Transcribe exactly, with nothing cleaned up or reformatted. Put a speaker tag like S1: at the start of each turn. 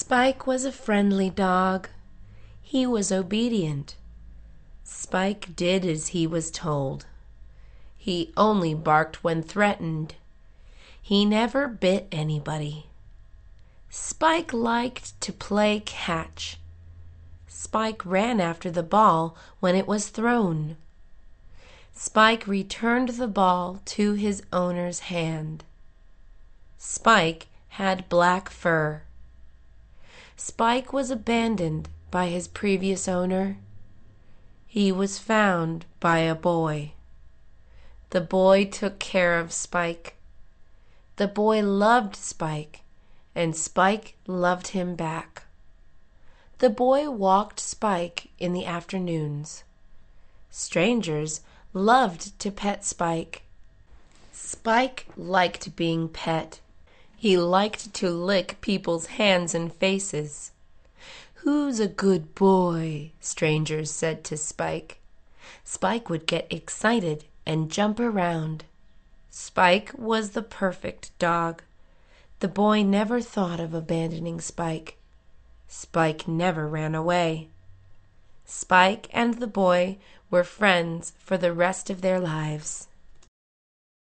S1: Spike was a friendly dog. He was obedient. Spike did as he was told. He only barked when threatened. He never bit anybody. Spike liked to play catch. Spike ran after the ball when it was thrown. Spike returned the ball to his owner's hand. Spike had black fur. Spike was abandoned by his previous owner. He was found by a boy. The boy took care of Spike. The boy loved Spike, and Spike loved him back. The boy walked Spike in the afternoons. Strangers loved to pet Spike. Spike liked being pet. He liked to lick people's hands and faces. "Who's a good boy?" strangers said to Spike. Spike would get excited and jump around. Spike was the perfect dog. The boy never thought of abandoning Spike. Spike never ran away. Spike and the boy were friends for the rest of their lives.